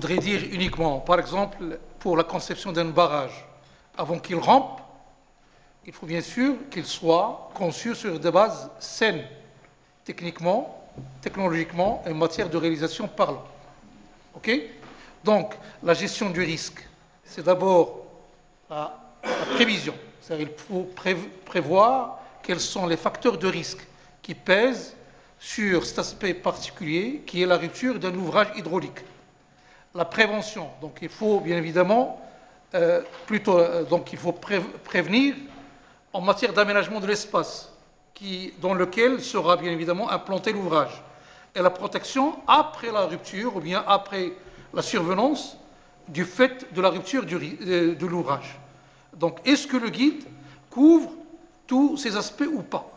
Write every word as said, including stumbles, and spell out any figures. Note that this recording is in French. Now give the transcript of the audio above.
voudrait dire uniquement, par exemple, pour la conception d'un barrage, avant qu'il rampe, il faut bien sûr qu'il soit conçu sur des bases saines, techniquement, technologiquement, et en matière de réalisation parlant. OK? Donc, la gestion du risque, c'est d'abord la, la prévision. C'est-à-dire qu'il faut prévoir quels sont les facteurs de risque qui pèsent sur cet aspect particulier qui est la rupture d'un ouvrage hydraulique. La prévention, donc il faut bien évidemment, euh, plutôt, euh, donc il faut pré prévenir en matière d'aménagement de l'espace dans lequel sera bien évidemment implanté l'ouvrage. Et la protection après la rupture ou bien après la survenance du fait de la rupture du, de, de l'ouvrage. Donc, est-ce que le guide couvre tous ces aspects ou pas?